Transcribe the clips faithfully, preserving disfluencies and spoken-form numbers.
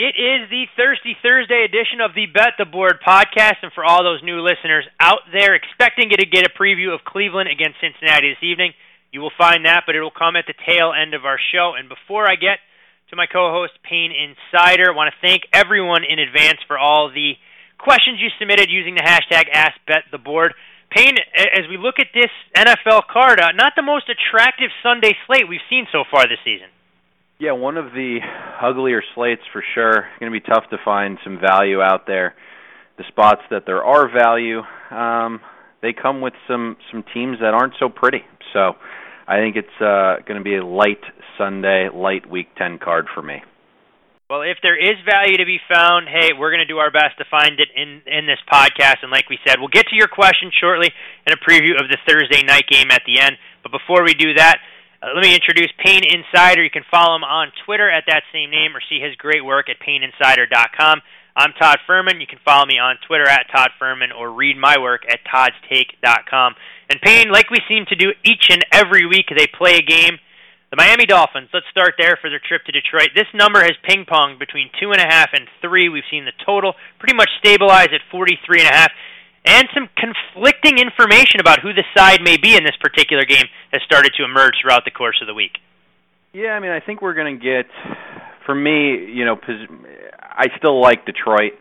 It is the Thirsty Thursday edition of the Bet the Board podcast, and for all those new listeners out there expecting to get a preview of Cleveland against Cincinnati this evening, you will find that, but it will come at the tail end of our show. And before I get to my co-host, Payne Insider, I want to thank everyone in advance for all the questions you submitted using the hashtag AskBetTheBoard. Payne, as we look at this N F L card, uh, not the most attractive Sunday slate we've seen so far this season. Yeah, one of the uglier slates for sure. It's going to be tough to find some value out there. The spots that there are value, um, they come with some, some teams that aren't so pretty. So I think it's uh, going to be a light Sunday, light Week ten card for me. Well, if there is value to be found, hey, we're going to do our best to find it in, in this podcast. And like we said, we'll get to your question shortly and a preview of the Thursday night game at the end. But before we do that, Uh, let me introduce Payne Insider. You can follow him on Twitter at that same name or see his great work at Payne Insider dot com. I'm Todd Fuhrman. You can follow me on Twitter at Todd Fuhrman or read my work at Todds Take dot com. And Payne, like we seem to do each and every week, they play a game. The Miami Dolphins, let's start there for their trip to Detroit. This number has ping-ponged between two and a half and three. We've seen the total pretty much stabilize at forty-three and a half. And some conflicting information about who the side may be in this particular game has started to emerge throughout the course of the week. Yeah, I mean, I think we're going to get, for me, you know, I still like Detroit.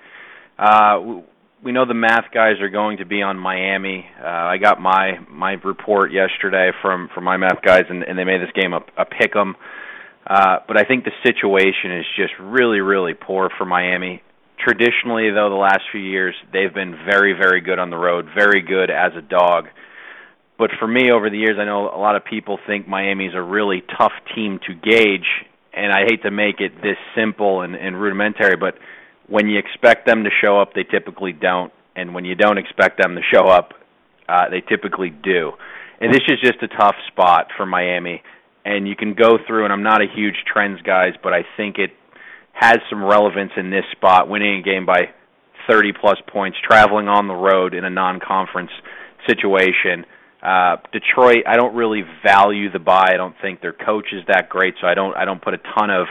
Uh, we know the math guys are going to be on Miami. Uh, I got my my report yesterday from, from my math guys, and, and they made this game a, a pick 'em. Uh, but I think the situation is just really, really poor for Miami. Traditionally, though, the last few years, they've been very, very good on the road, very good as a dog. But for me, over the years, I know a lot of people think Miami's a really tough team to gauge, and I hate to make it this simple and, and rudimentary, but when you expect them to show up, they typically don't, and when you don't expect them to show up, uh, they typically do. And this is just a tough spot for Miami, and you can go through, and I'm not a huge trends guys, but I think it has some relevance in this spot, winning a game by thirty-plus points, traveling on the road in a non-conference situation. Uh, Detroit, I don't really value the bye. I don't think their coach is that great, so I don't I don't put a ton of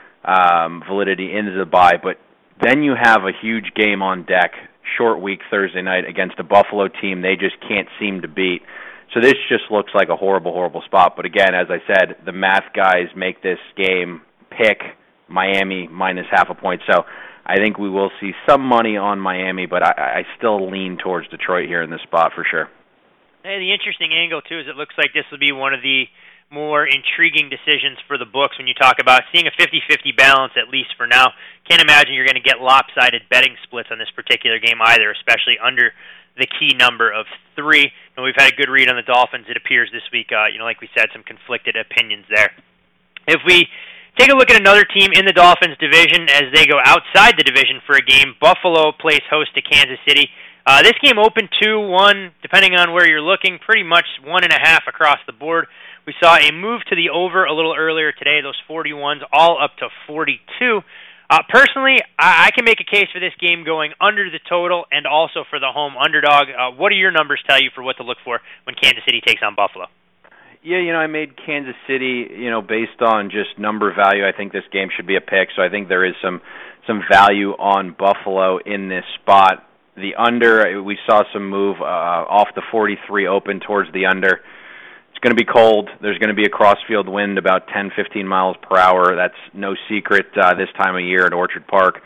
um, validity into the bye. But then you have a huge game on deck, short week Thursday night against a Buffalo team they just can't seem to beat. So this just looks like a horrible, horrible spot. But again, as I said, the math guys make this game pick Miami minus half a point. So I think we will see some money on Miami, but I, I still lean towards Detroit here in this spot for sure. Hey, the interesting angle, too, is it looks like this will be one of the more intriguing decisions for the books when you talk about seeing a fifty-fifty balance, at least for now. Can't imagine you're going to get lopsided betting splits on this particular game either, especially under the key number of three. And we've had a good read on the Dolphins, it appears, this week. Uh, you know, like we said, some conflicted opinions there. If we take a look at another team in the Dolphins division as they go outside the division for a game. Buffalo plays host to Kansas City. Uh, this game opened two one, depending on where you're looking, pretty much one and a half across the board. We saw a move to the over a little earlier today, those forty-ones all up to forty-two. Uh, personally, I, I can make a case for this game going under the total and also for the home underdog. Uh, what do your numbers tell you for what to look for when Kansas City takes on Buffalo? Yeah, you know, I made Kansas City, you know, based on just number value. I think this game should be a pick, so I think there is some some value on Buffalo in this spot. The under, we saw some move uh, off the forty-three open towards the under. It's going to be cold. There's going to be a crossfield wind about ten, fifteen miles per hour. That's no secret uh, this time of year at Orchard Park.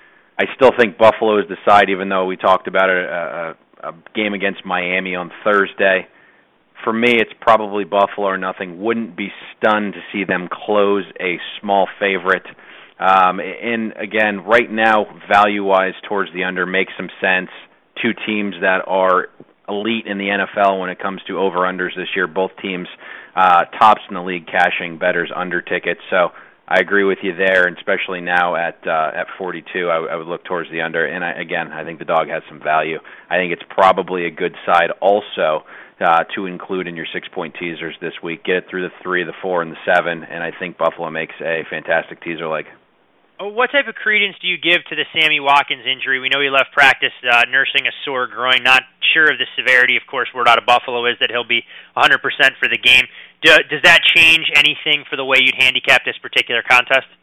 I still think Buffalo is the side, even though we talked about a, a, a game against Miami on Thursday. For me, it's probably Buffalo or nothing. Wouldn't be stunned to see them close a small favorite. Um, and again, right now, value-wise towards the under makes some sense. Two teams that are elite in the N F L when it comes to over-unders this year. Both teams uh, tops in the league cashing bettors under tickets. So I agree with you there, and especially now at uh, at forty-two, I, w- I would look towards the under. And I, again, I think the dog has some value. I think it's probably a good side also uh, to include in your six-point teasers this week. Get it through the three, the four, and the seven, and I think Buffalo makes a fantastic teaser leg. What type of credence do you give to the Sammy Watkins injury? We know he left practice uh, nursing a sore groin. Not sure of the severity. Of course, word out of Buffalo is that he'll be one hundred percent for the game. Do, does that change anything for the way you'd handicap this particular contest?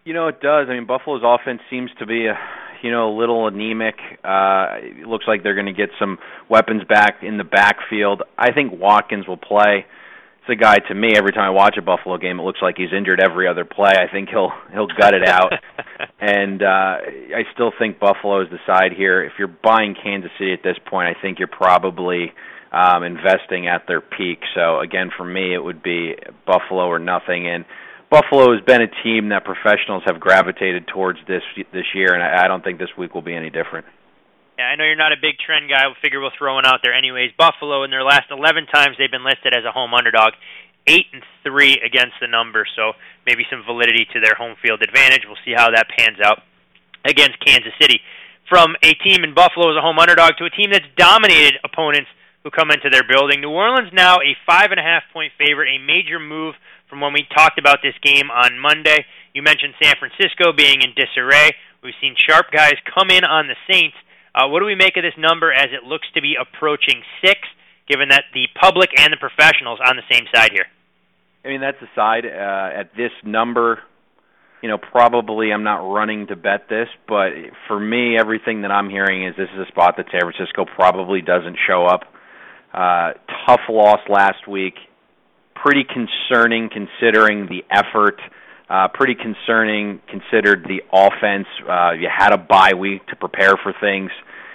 You know, it does. I mean, Buffalo's offense seems to be a, you know, a little anemic. Uh, it looks like they're going to get some weapons back in the backfield. I think Watkins will play. It's a guy, to me, every time I watch a Buffalo game, it looks like he's injured every other play. I think he'll he'll gut it out. and uh, I still think Buffalo is the side here. If you're buying Kansas City at this point, I think you're probably um, investing at their peak. So, again, for me, it would be Buffalo or nothing. And Buffalo has been a team that professionals have gravitated towards this this year, and I, I don't think this week will be any different. Yeah, I know you're not a big trend guy. We'll figure we'll throw one out there anyways. Buffalo, in their last eleven times they've been listed as a home underdog, eight and three against the number, so maybe some validity to their home field advantage. We'll see how that pans out against Kansas City. From a team in Buffalo as a home underdog to a team that's dominated opponents who come into their building. New Orleans now a five and a half point favorite, a major move from when we talked about this game on Monday. You mentioned San Francisco being in disarray. We've seen sharp guys come in on the Saints. Uh, what do we make of this number as it looks to be approaching six, given that the public and the professionals on the same side here? I mean, that's the side. Uh, at this number, you know, probably I'm not running to bet this, but for me, everything that I'm hearing is this is a spot that San Francisco probably doesn't show up. Uh, tough loss last week. Pretty concerning considering the effort. Uh, pretty concerning considered the offense. Uh, you had a bye week to prepare for things.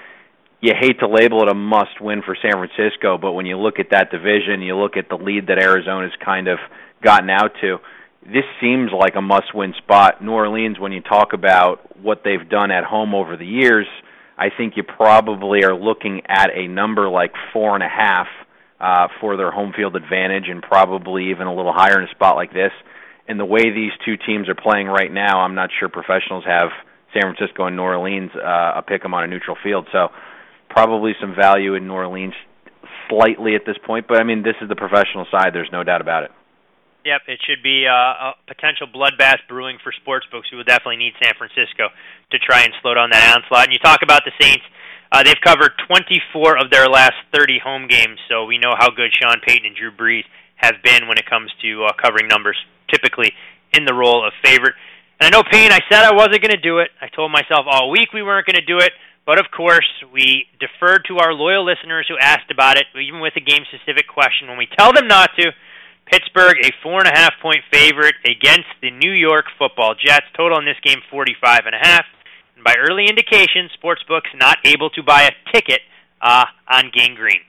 You hate to label it a must-win for San Francisco, but when you look at that division, you look at the lead that Arizona's kind of gotten out to, this seems like a must-win spot. New Orleans, when you talk about what they've done at home over the years, I think you probably are looking at a number like four and a half uh, for their home field advantage, and probably even a little higher in a spot like this. And the way these two teams are playing right now, I'm not sure professionals have San Francisco and New Orleans uh, a pick 'em on a neutral field. So probably some value in New Orleans slightly at this point. But, I mean, this is the professional side. There's no doubt about it. Yep, it should be uh, a potential bloodbath brewing for sportsbooks who will definitely need San Francisco to try and slow down that onslaught. And you talk about the Saints. Uh, they've covered twenty-four of their last thirty home games, so we know how good Sean Payton and Drew Brees have been when it comes to uh, covering numbers, typically in the role of favorite. And I know, Payne, I said I wasn't going to do it. I told myself all week we weren't going to do it. But, of course, we deferred to our loyal listeners who asked about it, even with a game-specific question. When we tell them not to, Pittsburgh, a four and a half point favorite against the New York Football Jets. Total in this game, forty-five and a half. And by early indication, sportsbooks not able to buy a ticket uh, on Gang Green.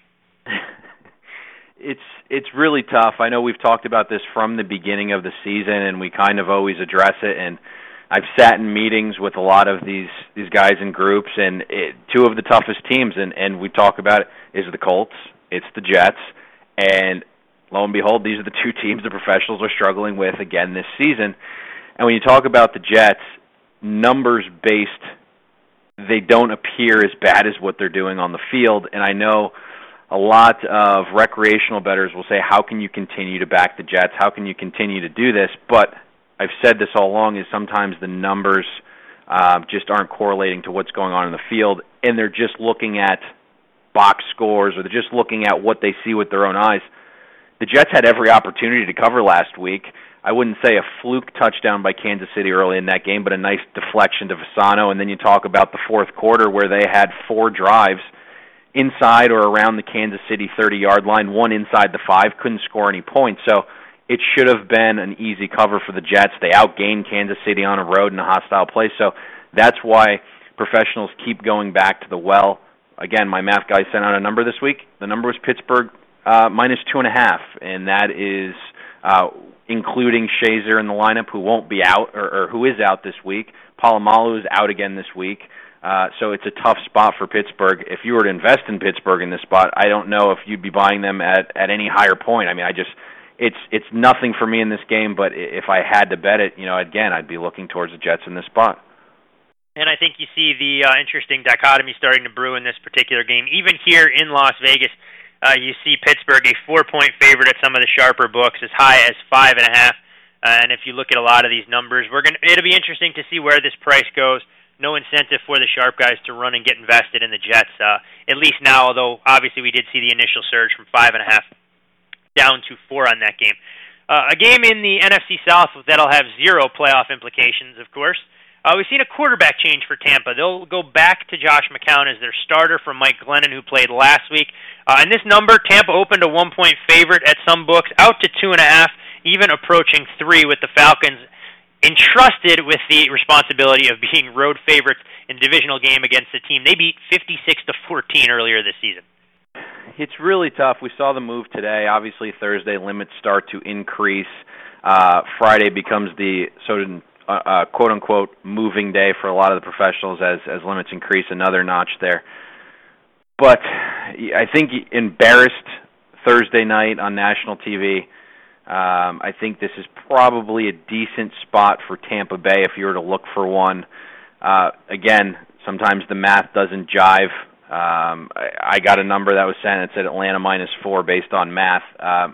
It's it's really tough. I know we've talked about this from the beginning of the season, and we kind of always address it. And I've sat in meetings with a lot of these these guys in groups, and it, two of the toughest teams, and, and we talk about it, is the Colts, it's the Jets, and lo and behold, these are the two teams the professionals are struggling with again this season. And when you talk about the Jets, numbers-based, they don't appear as bad as what they're doing on the field. And I know a lot of recreational bettors will say, how can you continue to back the Jets? How can you continue to do this? But I've said this all along, is sometimes the numbers uh, just aren't correlating to what's going on in the field, and they're just looking at box scores, or they're just looking at what they see with their own eyes. The Jets had every opportunity to cover last week. I wouldn't say a fluke touchdown by Kansas City early in that game, but a nice deflection to Fasano. And then you talk about the fourth quarter where they had four drives inside or around the Kansas City thirty-yard line, one inside the five, couldn't score any points. So it should have been an easy cover for the Jets. They outgained Kansas City on a road in a hostile place. So that's why professionals keep going back to the well. Again, my math guy sent out a number this week. The number was Pittsburgh uh, minus two and a half, and that is uh, including Shazier in the lineup, who won't be out, or, or who is out this week. Polamalu is out again this week. Uh, so it's a tough spot for Pittsburgh. If you were to invest in Pittsburgh in this spot, I don't know if you'd be buying them at, at any higher point. I mean, I just it's it's nothing for me in this game, but if I had to bet it, you know, again, I'd be looking towards the Jets in this spot. And I think you see the uh, interesting dichotomy starting to brew in this particular game. Even here in Las Vegas, uh, you see Pittsburgh a four-point favorite at some of the sharper books, as high as five and a half. Uh, and if you look at a lot of these numbers, we're gonna it'll be interesting to see where this price goes. No incentive for the sharp guys to run and get invested in the Jets, uh, at least now, although obviously we did see the initial surge from five and a half down to four on that game. Uh, a game in the N F C South that'll have zero playoff implications, of course. Uh, we've seen a quarterback change for Tampa. They'll go back to Josh McCown as their starter from Mike Glennon, who played last week. Uh, and this number, Tampa opened a one-point favorite at some books, out to two and a half, even approaching three, with the Falcons entrusted with the responsibility of being road favorites in a divisional game against a team they beat fifty-six to fourteen earlier this season. It's really tough. We saw the move today. Obviously, Thursday limits start to increase. Uh, Friday becomes the sort of uh, uh, quote-unquote moving day for a lot of the professionals as, as limits increase another notch there. But I think embarrassed Thursday night on national T V. Um, I think this is probably a decent spot for Tampa Bay if you were to look for one. Uh, again, sometimes the math doesn't jive. Um, I, I got a number that was sent. It said Atlanta minus four based on math. Um,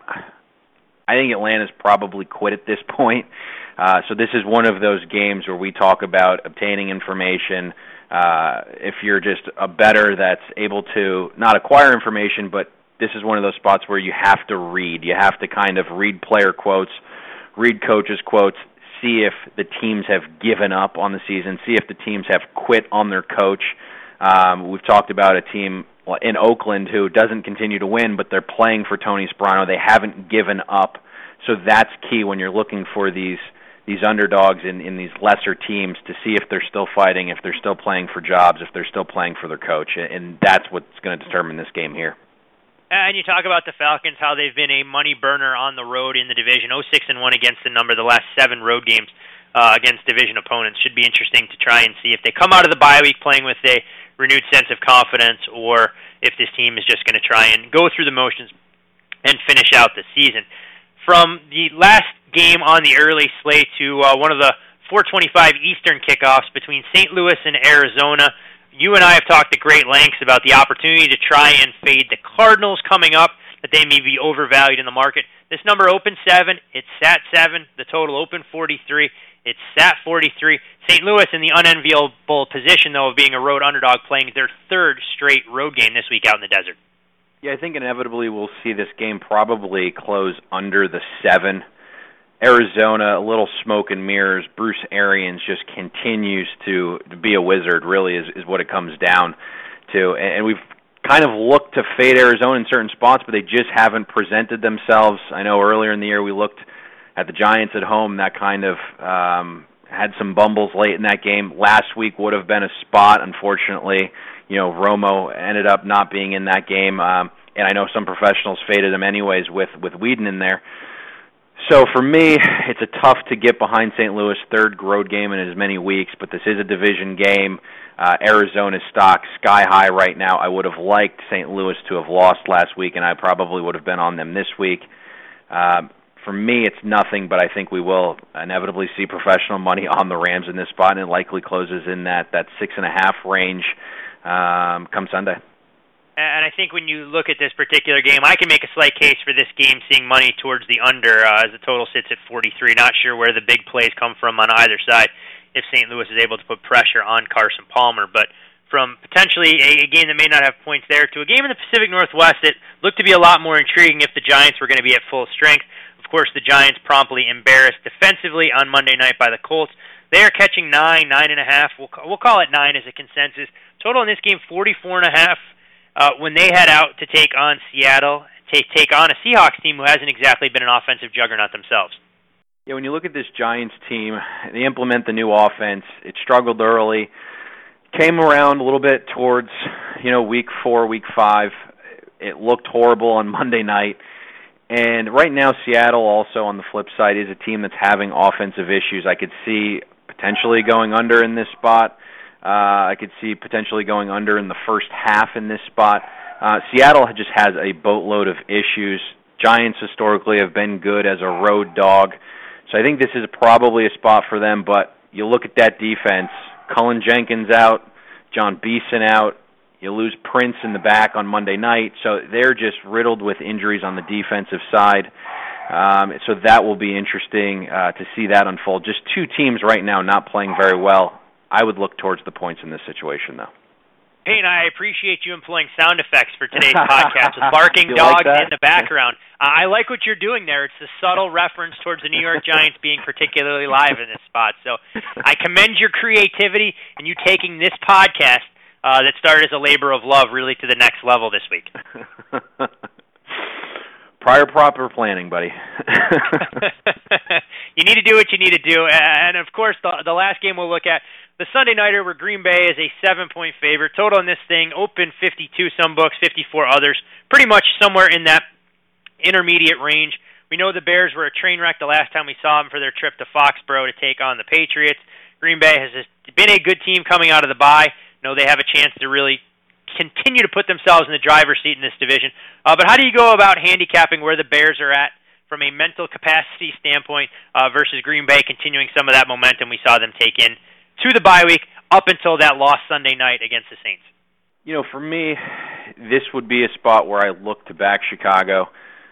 I think Atlanta's probably quit at this point. Uh, so this is one of those games where we talk about obtaining information. Uh, if you're just a bettor that's able to not acquire information, but this is one of those spots where you have to read. You have to kind of read player quotes, read coaches' quotes, see if the teams have given up on the season, see if the teams have quit on their coach. Um, we've talked about a team in Oakland who doesn't continue to win, but they're playing for Tony Sparano. They haven't given up. So that's key when you're looking for these these underdogs in, in these lesser teams to see if they're still fighting, if they're still playing for jobs, if they're still playing for their coach. And that's what's going to determine this game here. And you talk about the Falcons, how they've been a money burner on the road in the division, oh six and one against the number the last seven road games uh, against division opponents. Should be interesting to try and see if they come out of the bye week playing with a renewed sense of confidence, or if this team is just going to try and go through the motions and finish out the season. From the last game on the early slate to uh, one of the four twenty-five Eastern kickoffs between Saint Louis and Arizona, you and I have talked at great lengths about the opportunity to try and fade the Cardinals coming up, that they may be overvalued in the market. This number opened seven. It's sat seven. The total opened forty-three. It's sat forty-three. Saint Louis in the unenviable position, though, of being a road underdog, playing their third straight road game this week out in the desert. Yeah, I think inevitably we'll see this game probably close under the seven. Arizona, a little smoke and mirrors. Bruce Arians just continues to, to be a wizard, really, is, is what it comes down to. And, and we've kind of looked to fade Arizona in certain spots, but they just haven't presented themselves. I know earlier in the year we looked at the Giants at home. That kind of um, had some bumbles late in that game. Last week would have been a spot. Unfortunately, you know, Romo ended up not being in that game. Um, and I know some professionals faded him anyways with, with Whedon in there. So for me, it's a tough to get behind Saint Louis, third road game in as many weeks, but this is a division game. Uh, Arizona's stock sky high right now. I would have liked Saint Louis to have lost last week, and I probably would have been on them this week. Uh, for me, it's nothing, but I think we will inevitably see professional money on the Rams in this spot, and it likely closes in that, that six and a half range um, come Sunday. And I think when you look at this particular game, I can make a slight case for this game seeing money towards the under uh, as the total sits at forty-three. Not sure where the big plays come from on either side if Saint Louis is able to put pressure on Carson Palmer. But from potentially a, a game that may not have points there to a game in the Pacific Northwest that looked to be a lot more intriguing if the Giants were going to be at full strength. Of course, the Giants promptly embarrassed defensively on Monday night by the Colts. They are catching nine, nine and a half. We'll, we'll call it nine as a consensus. Total in this game, forty-four and a half. Uh, when they head out to take on Seattle, take take on a Seahawks team who hasn't exactly been an offensive juggernaut themselves. Yeah, when you look at this Giants team, they implement the new offense. It struggled early, came around a little bit towards, you know, week four, week five. It looked horrible on Monday night. And right now, Seattle also on the flip side is a team that's having offensive issues. I could see potentially going under in this spot. Uh, I could see potentially going under in the first half in this spot. Uh, Seattle just has a boatload of issues. Giants historically have been good as a road dog. So I think this is probably a spot for them, but you look at that defense, Cullen Jenkins out, John Beeson out, you lose Prince in the back on Monday night, so they're just riddled with injuries on the defensive side. Um, so that will be interesting uh, to see that unfold. Just two teams right now not playing very well. I would look towards the points in this situation, though. Payne, I appreciate you employing sound effects for today's podcast with barking You dogs like in the background. Uh, I like what you're doing there. It's a subtle reference towards the New York Giants being particularly live in this spot. So I commend your creativity and you taking this podcast uh, that started as a labor of love really to the next level this week. Prior proper planning, buddy. You need to do what you need to do. And, of course, the, the last game we'll look at, the Sunday Nighter where Green Bay is a seven-point favorite. Total on this thing, open fifty-two, some books, fifty-four others. Pretty much somewhere in that intermediate range. We know the Bears were a train wreck the last time we saw them for their trip to Foxborough to take on the Patriots. Green Bay has been a good team coming out of the bye. You know, they have a chance to really continue to put themselves in the driver's seat in this division. Uh, but how do you go about handicapping where the Bears are at from a mental capacity standpoint uh, versus Green Bay continuing some of that momentum we saw them take in to the bye week up until that loss Sunday night against the Saints? You know, for me, this would be a spot where I look to back Chicago.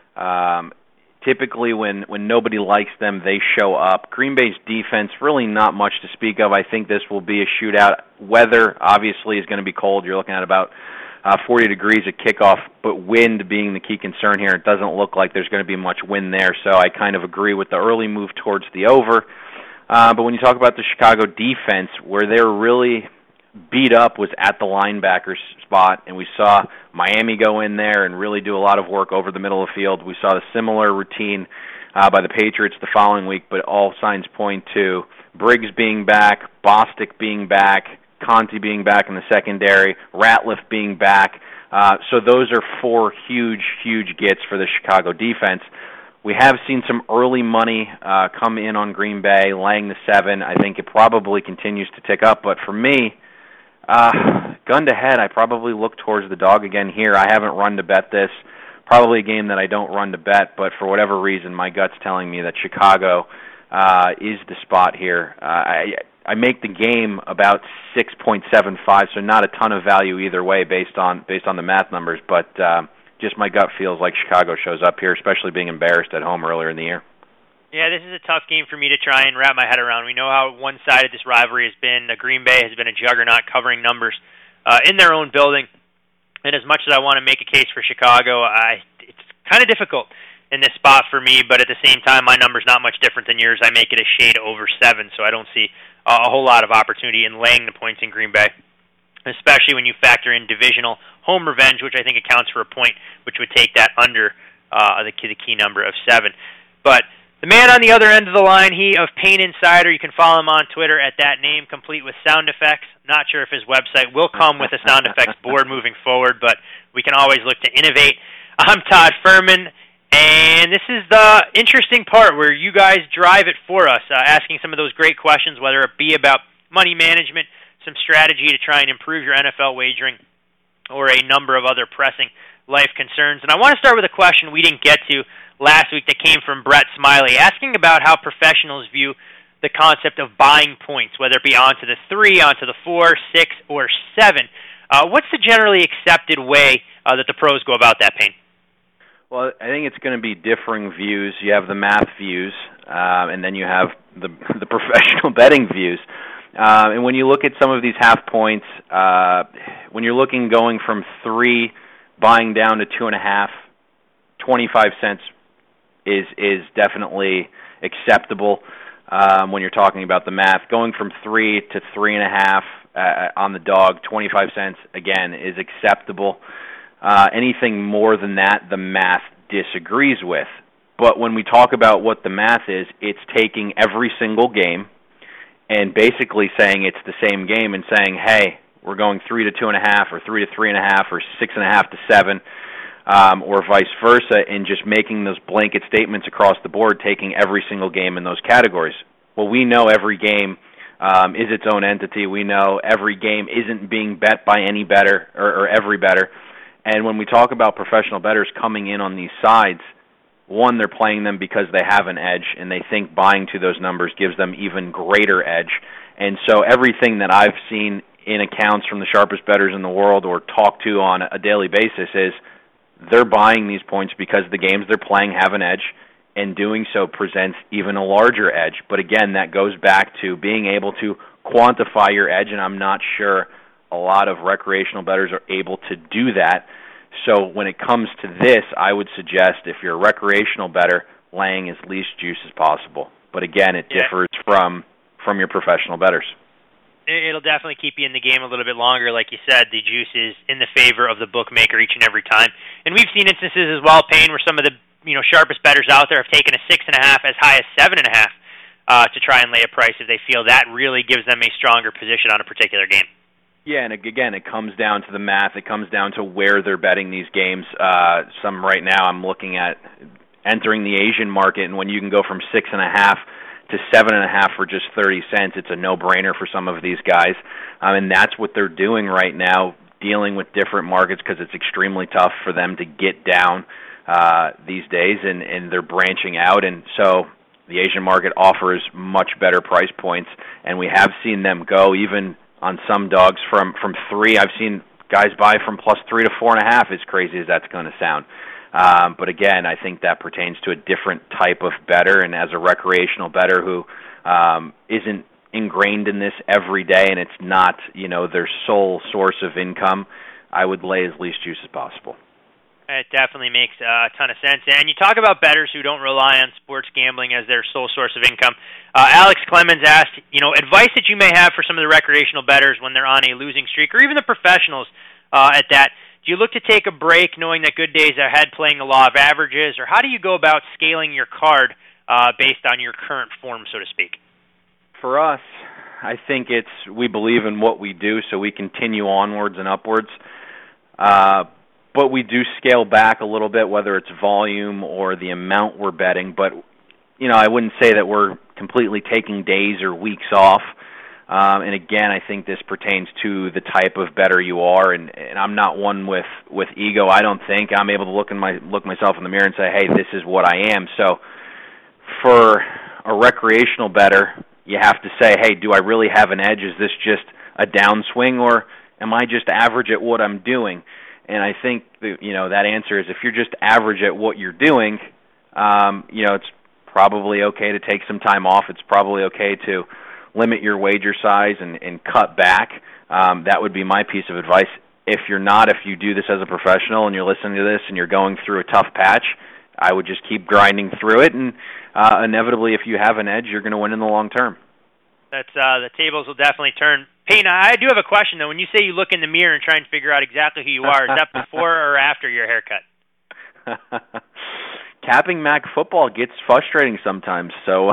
Um, typically when, when nobody likes them, they show up. Green Bay's defense, really not much to speak of. I think this will be a shootout. Weather, obviously, is going to be cold. You're looking at about uh, forty degrees at kickoff, but wind being the key concern here. It doesn't look like there's going to be much wind there, so I kind of agree with the early move towards the over. Uh, but when you talk about the Chicago defense, where they were really beat up was at the linebacker spot, and we saw Miami go in there and really do a lot of work over the middle of the field. We saw a similar routine uh, by the Patriots the following week, but all signs point to Briggs being back, Bostic being back, Conti being back in the secondary, Ratliff being back. Uh, so those are four huge, huge gets for the Chicago defense. We have seen some early money uh, come in on Green Bay, laying the seven. I think it probably continues to tick up, but for me, uh, gun to head, I probably look towards the dog again here. I haven't run to bet this. Probably a game that I don't run to bet, but for whatever reason, my gut's telling me that Chicago uh, is the spot here. Uh, I, I make the game about six point seven five, so not a ton of value either way based on based on the math numbers, but uh, just my gut feels like Chicago shows up here, especially being embarrassed at home earlier in the year. Yeah, this is a tough game for me to try and wrap my head around. We know how one-sided this rivalry has been. Uh, Green Bay has been a juggernaut covering numbers uh, in their own building. And as much as I want to make a case for Chicago, I, it's kind of difficult in this spot for me, but at the same time, my number's not much different than yours. I make it a shade over seven, so I don't see uh, a whole lot of opportunity in laying the points in Green Bay, especially when you factor in divisional home revenge, which I think accounts for a point, which would take that under uh, the, key, the key number of seven. But the man on the other end of the line, he of Payne Insider, you can follow him on Twitter at that name, complete with sound effects. Not sure if his website will come with a sound effects board moving forward, but we can always look to innovate. I'm Todd Fuhrman, and this is the interesting part where you guys drive it for us, uh, asking some of those great questions, whether it be about money management, some strategy to try and improve your N F L wagering, or a number of other pressing life concerns. And I want to start with a question we didn't get to last week that came from Brett Smiley, asking about how professionals view the concept of buying points, whether it be onto the three, onto the four, six, or seven. Uh, what's the generally accepted way uh, that the pros go about that, Payne? Well, I think it's going to be differing views. You have the math views, uh, and then you have the the professional betting views. Uh, and when you look at some of these half points, uh, when you're looking going from three, buying down to two and a half, twenty-five cents is is definitely acceptable um, when you're talking about the math. Going from three to three and a half uh, on the dog, twenty-five cents again is acceptable. Uh, anything more than that, the math disagrees with. But when we talk about what the math is, it's taking every single game and basically saying it's the same game and saying, hey, we're going three to two and a half, or three to three and a half, or six and a half to seven, um, or vice versa, and just making those blanket statements across the board, taking every single game in those categories. Well, we know every game um, is its own entity. We know every game isn't being bet by any better or, or every better. And when we talk about professional bettors coming in on these sides, one, they're playing them because they have an edge, and they think buying to those numbers gives them even greater edge. And so everything that I've seen in accounts from the sharpest bettors in the world or talked to on a daily basis is they're buying these points because the games they're playing have an edge, and doing so presents even a larger edge. But again, that goes back to being able to quantify your edge, and I'm not sure a lot of recreational bettors are able to do that. So when it comes to this, I would suggest if you're a recreational bettor, laying as least juice as possible. But again, it yeah. differs from from your professional bettors. It'll definitely keep you in the game a little bit longer. Like you said, the juice is in the favor of the bookmaker each and every time. And we've seen instances as well, Payne, where some of the you know sharpest bettors out there have taken a six and a half as high as seven and a half uh, to try and lay a price if they feel that really gives them a stronger position on a particular game. Yeah, and again, it comes down to the math. It comes down to where they're betting these games. Uh, some right now I'm looking at entering the Asian market, and when you can go from six and a half to seven and a half for just thirty cents, it's a no-brainer for some of these guys. Um, and that's what they're doing right now, dealing with different markets because it's extremely tough for them to get down uh, these days, and, and they're branching out. And so the Asian market offers much better price points, and we have seen them go even on some dogs from, from three. I've seen guys buy from plus three to four and a half, as crazy as that's going to sound. Um, but again, I think that pertains to a different type of bettor, and as a recreational bettor who um, isn't ingrained in this every day and it's not, you know, their sole source of income, I would lay as least juice as possible. It definitely makes a ton of sense. And you talk about bettors who don't rely on sports gambling as their sole source of income. Uh, Alex Clemens asked, you know, advice that you may have for some of the recreational bettors when they're on a losing streak, or even the professionals uh, at that. Do you look to take a break knowing that good days are ahead, playing the law of averages, or how do you go about scaling your card uh, based on your current form, so to speak? For us, I think it's we believe in what we do, so we continue onwards and upwards. Uh, but we do scale back a little bit, whether it's volume or the amount we're betting. But, you know, I wouldn't say that we're completely taking days or weeks off. Um, and again, I think this pertains to the type of bettor you are, and, and I'm not one with, with ego. I don't think I'm able to look in my look myself in the mirror and say, hey, this is what I am. So for a recreational bettor, you have to say, hey, do I really have an edge? Is this just a downswing, or am I just average at what I'm doing? And I think the, you know that answer is if you're just average at what you're doing, um, you know it's probably okay to take some time off. It's probably okay to limit your wager size and, and cut back. Um, that would be my piece of advice. If you're not, if you do this as a professional and you're listening to this and you're going through a tough patch, I would just keep grinding through it, and uh, inevitably, if you have an edge, you're going to win in the long term. That's uh, the tables will definitely turn. Payne, I do have a question, though. When you say you look in the mirror and try and figure out exactly who you are, is that before or after your haircut? Capping Mac football gets frustrating sometimes, so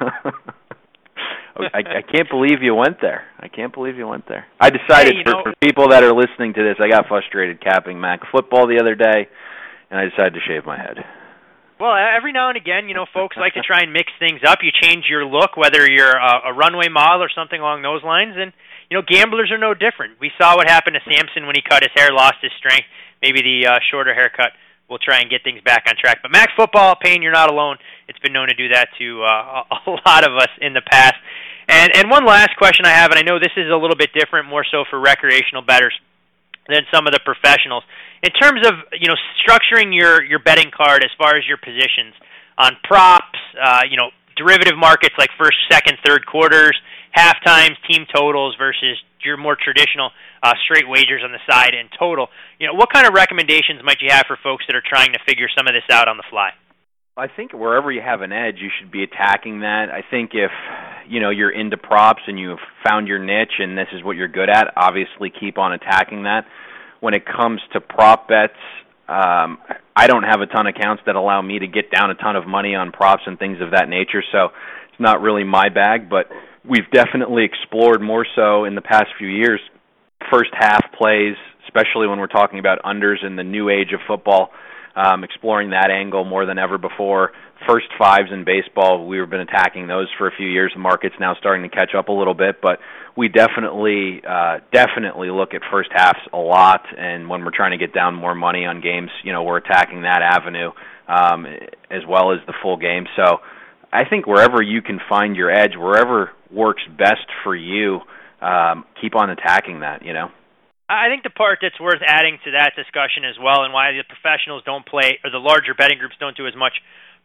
I, I can't believe you went there. I can't believe you went there. I decided hey, for, know, for people that are listening to this, I got frustrated capping Mac football the other day, and I decided to shave my head. Well, every now and again, you know, folks like to try and mix things up. You change your look, whether you're a, a runway model or something along those lines, and, you know, gamblers are no different. We saw what happened to Samson when he cut his hair, lost his strength. Maybe the uh, shorter haircut will try and get things back on track. But Mac football, Payne, you're not alone. It's been known to do that to uh, a lot of us in the past. And and one last question I have, and I know this is a little bit different, more so for recreational bettors than some of the professionals. In terms of, you know, structuring your, your betting card as far as your positions on props, uh, you know, derivative markets like first, second, third quarters, half times, team totals versus your more traditional uh, straight wagers on the side and total. You know, what kind of recommendations might you have for folks that are trying to figure some of this out on the fly? I think wherever you have an edge, you should be attacking that. I think if, you know, you're into props and you've found your niche and this is what you're good at, obviously keep on attacking that. When it comes to prop bets, um, I don't have a ton of accounts that allow me to get down a ton of money on props and things of that nature, so it's not really my bag, but we've definitely explored more so in the past few years first half plays, especially when we're talking about unders in the new age of football, um, exploring that angle more than ever before. First fives in baseball, we've been attacking those for a few years. The market's now starting to catch up a little bit, but we definitely uh, definitely look at first halves a lot, and when we're trying to get down more money on games, you know, we're attacking that avenue um, as well as the full game. So I think wherever you can find your edge, wherever works best for you, um, keep on attacking that, you know. I think the part that's worth adding to that discussion as well, and why the professionals don't play, or the larger betting groups don't do as much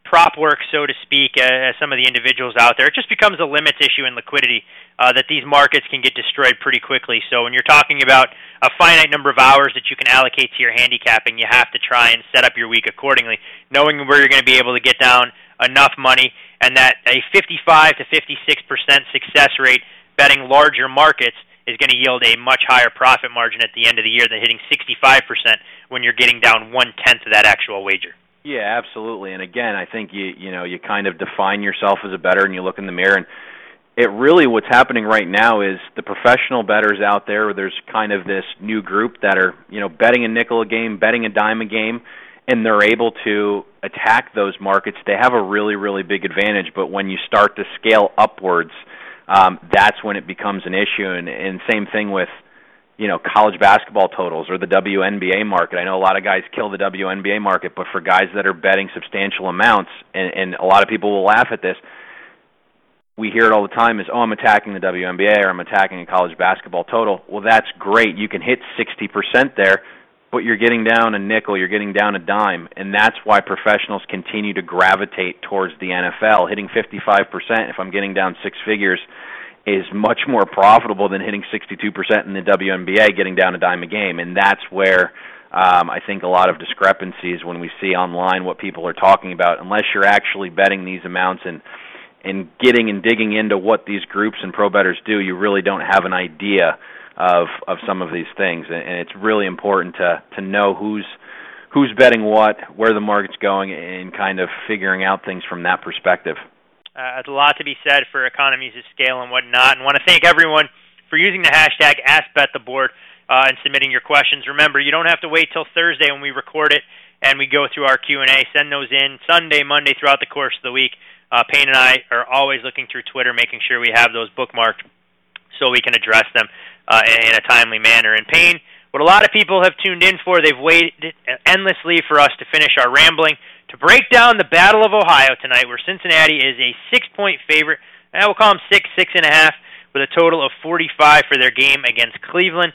prop work, so to speak, as some of the individuals out there. It just becomes a limits issue in liquidity uh, that these markets can get destroyed pretty quickly. So when you're talking about a finite number of hours that you can allocate to your handicapping, you have to try and set up your week accordingly, knowing where you're going to be able to get down enough money, and that a fifty-five to fifty-six percent success rate betting larger markets is going to yield a much higher profit margin at the end of the year than hitting sixty-five percent when you're getting down one-tenth of that actual wager. Yeah, absolutely. And again, I think you you know you kind of define yourself as a bettor, and you look in the mirror, and it really what's happening right now is the professional bettors out there. There's kind of this new group that are you know betting a nickel a game, betting a dime a game, and they're able to attack those markets. They have a really really big advantage. But when you start to scale upwards, um, that's when it becomes an issue. And, and same thing with you know, college basketball totals or the W N B A market. I know a lot of guys kill the W N B A market, but for guys that are betting substantial amounts, and, and a lot of people will laugh at this, we hear it all the time is, oh, I'm attacking the W N B A or I'm attacking a college basketball total. Well, that's great. You can hit sixty percent there, but you're getting down a nickel, you're getting down a dime, and that's why professionals continue to gravitate towards the N F L. Hitting fifty-five percent, if I'm getting down six figures, is much more profitable than hitting sixty-two percent in the W N B A, getting down a dime a game. And that's where um, I think a lot of discrepancies when we see online what people are talking about. Unless you're actually betting these amounts and and getting and digging into what these groups and pro bettors do, you really don't have an idea of of some of these things. And, and it's really important to to know who's who's betting what, where the market's going, and kind of figuring out things from that perspective. Uh, there's a lot to be said for economies of scale and whatnot, and want to thank everyone for using the hashtag AskBetTheBoard uh, and submitting your questions. Remember, you don't have to wait till Thursday when we record it and we go through our Q and A. Send those in Sunday, Monday, throughout the course of the week. Uh, Payne and I are always looking through Twitter, making sure we have those bookmarked so we can address them uh, in a timely manner. And Payne, what a lot of people have tuned in for, they've waited endlessly for us to finish our rambling, to break down the Battle of Ohio tonight, where Cincinnati is a six-point favorite. I will call them six, six and a half, with a total of forty-five for their game against Cleveland,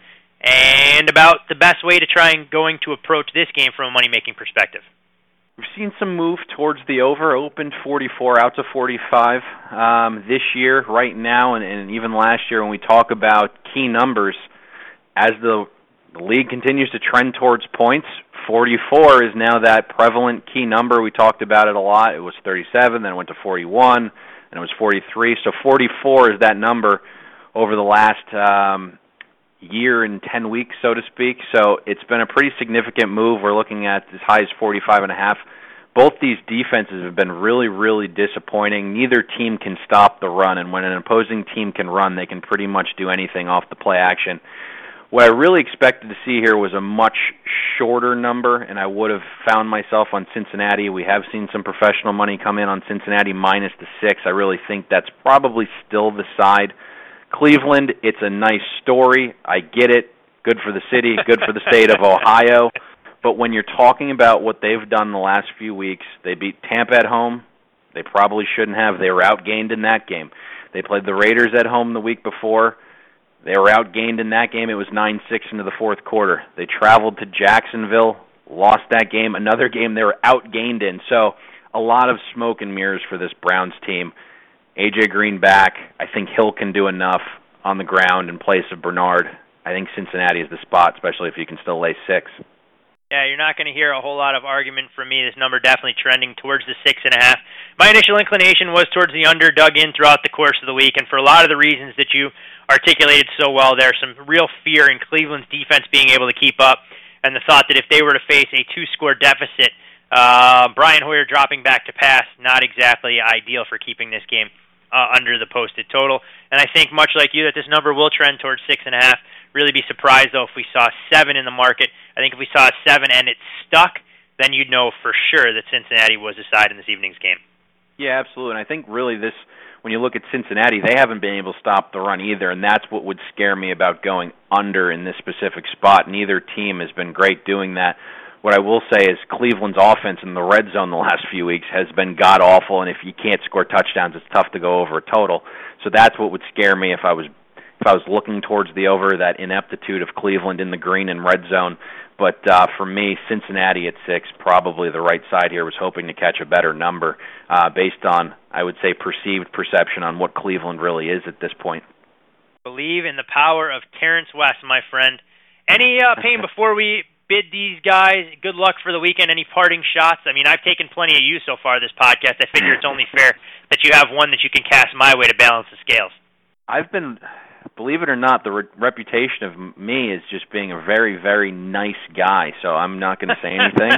and about the best way to try and going to approach this game from a money-making perspective. We've seen some move towards the over, opened forty-four out to forty-five um, this year, right now, and, and even last year when we talk about key numbers, as the, the league continues to trend towards points, forty-four is now that prevalent key number. We talked about it a lot. It was thirty-seven, then it went to forty-one, and it was forty-three. So forty-four is that number over the last um, year and ten weeks, so to speak. So it's been a pretty significant move. We're looking at as high as forty-five and a half. Both these defenses have been really, really disappointing. Neither team can stop the run, and when an opposing team can run, they can pretty much do anything off the play action. What I really expected to see here was a much shorter number, and I would have found myself on Cincinnati. We have seen some professional money come in on Cincinnati minus the six. I really think that's probably still the side. Cleveland, it's a nice story. I get it. Good for the city, good for the state of Ohio. But when you're talking about what they've done the last few weeks, they beat Tampa at home. They probably shouldn't have. They were outgained in that game. They played the Raiders at home the week before. They were outgained in that game. It was nine six into the fourth quarter. They traveled to Jacksonville, lost that game. Another game they were outgained in. So a lot of smoke and mirrors for this Browns team. A J Green back. I think Hill can do enough on the ground in place of Bernard. I think Cincinnati is the spot, especially if you can still lay six. Yeah, you're not going to hear a whole lot of argument from me. This number definitely trending towards the six and a half. My initial inclination was towards the under, dug in throughout the course of the week, and for a lot of the reasons that you articulated so well there, some real fear in Cleveland's defense being able to keep up, and the thought that if they were to face a two-score deficit, uh, Brian Hoyer dropping back to pass, not exactly ideal for keeping this game uh, under the posted total. And I think, much like you, that this number will trend towards six and a half. Really be surprised, though, if we saw seven in the market. I think if we saw a seven and it stuck, then you'd know for sure that Cincinnati was the side in this evening's game. Yeah, absolutely. And I think really this, when you look at Cincinnati, they haven't been able to stop the run either, and that's what would scare me about going under in this specific spot. Neither team has been great doing that. What I will say is Cleveland's offense in the red zone the last few weeks has been god-awful, and if you can't score touchdowns, it's tough to go over a total. So that's what would scare me if I was if I was looking towards the over, that ineptitude of Cleveland in the green and red zone. But uh, for me, Cincinnati at six, probably the right side here. Was hoping to catch a better number uh, based on, I would say, perceived perception on what Cleveland really is at this point. Believe in the power of Terrence West, my friend. Any uh, pain before we bid these guys good luck for the weekend? Any parting shots? I mean, I've taken plenty of you so far this podcast. I figure it's only fair that you have one that you can cast my way to balance the scales. I've been... Believe it or not, the re- reputation of me is just being a very, very nice guy, so I'm not going to say anything.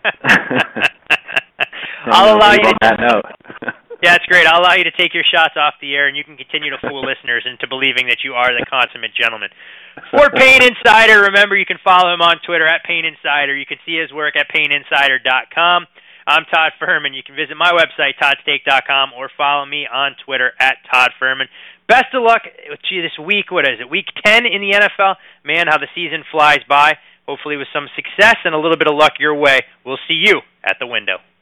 I'll allow you to... that note. Yeah, it's great. I'll allow you to take your shots off the air, and you can continue to fool listeners into believing that you are the consummate gentleman. For Payne Insider, remember you can follow him on Twitter at Payne Insider. You can see his work at Payne Insider dot com. I'm Todd Fuhrman. You can visit my website, Todd Stake dot com, or follow me on Twitter at Todd Fuhrman. Best of luck to this week. What is it, week ten in the N F L? Man, how the season flies by. Hopefully with some success and a little bit of luck your way. We'll see you at the window.